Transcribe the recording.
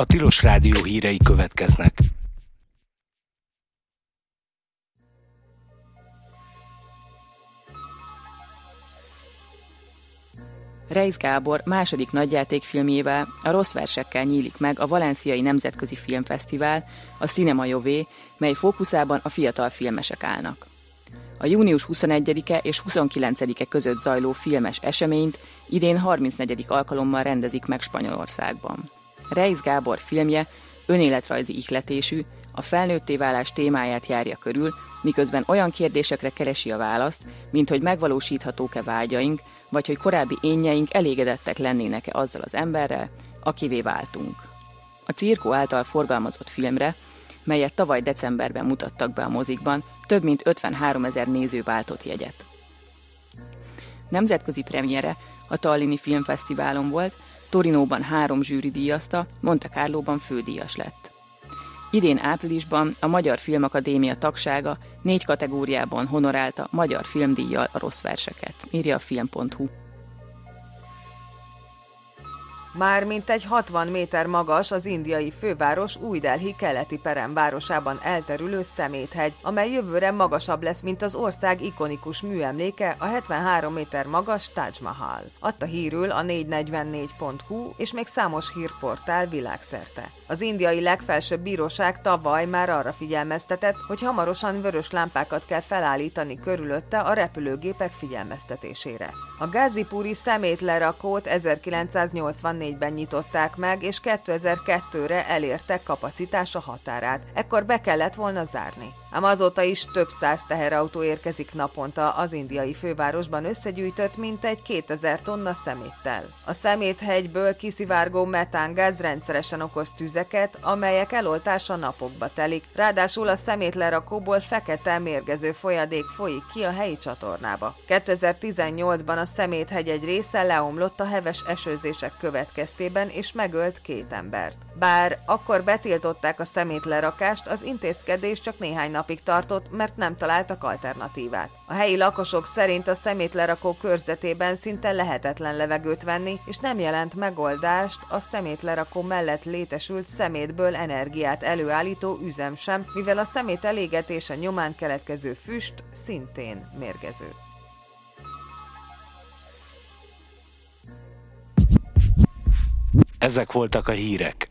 A Tilos Rádió hírei következnek. Reisz Gábor második nagyjátékfilmjével, a Rossz versekkel nyílik meg a Valenciai Nemzetközi Filmfesztivál, a Cinema Jové, mely fókuszában a fiatal filmesek állnak. A június 21-e és 29-e között zajló filmes eseményt idén 34. alkalommal rendezik meg Spanyolországban. Reisz Gábor filmje önéletrajzi ihletésű, a felnőtté válás témáját járja körül, miközben olyan kérdésekre keresi a választ, mint hogy megvalósíthatók-e vágyaink, vagy hogy korábbi énjeink elégedettek lennének-e azzal az emberrel, akivé váltunk. A Cirkó által forgalmazott filmre, melyet tavaly decemberben mutattak be a mozikban, több mint 53 000 néző váltott jegyet. Nemzetközi premiere a Tallini Filmfesztiválon volt, Torinóban 3 zsűri díjazta, Monte Carlóban fődíjas lett. Idén áprilisban a Magyar Filmakadémia tagsága 4 kategóriában honorálta magyar filmdíjjal a Rossz verseket, írja a film.hu. Már mintegy 60 méter magas az indiai főváros Új Delhi keleti peremvárosában elterülő Szeméthegy, amely jövőre magasabb lesz, mint az ország ikonikus műemléke, a 73 méter magas Taj Mahal. Adta hírül a 444.hu és még számos hírportál világszerte. Az indiai legfelsőbb bíróság tavaly már arra figyelmeztetett, hogy hamarosan vörös lámpákat kell felállítani körülötte a repülőgépek figyelmeztetésére. A gázipúri szemétlerakót 1984-ben nyitották meg, és 2002-re elértek kapacitása határát. Ekkor be kellett volna zárni. Ám azóta is több 100 teherautó érkezik naponta az indiai fővárosban összegyűjtött mintegy 2000 tonna szeméttel. A Szeméthegyből kiszivárgó metángáz rendszeresen okoz tüzeket, amelyek eloltása napokba telik. Ráadásul a szemétlerakóból fekete mérgező folyadék folyik ki a helyi csatornába. 2018-ban a Szeméthegy egy része leomlott a heves esőzések következtében és megölt 2 embert. Bár akkor betiltották a szemétlerakást, az intézkedés csak néhány napig tartott, mert nem találtak alternatívát. A helyi lakosok szerint a szemétlerakó körzetében szinte lehetetlen levegőt venni, és nem jelent megoldást a szemétlerakó mellett létesült szemétből energiát előállító üzem sem, mivel a szemét elégetése nyomán keletkező füst szintén mérgező. Ezek voltak a hírek.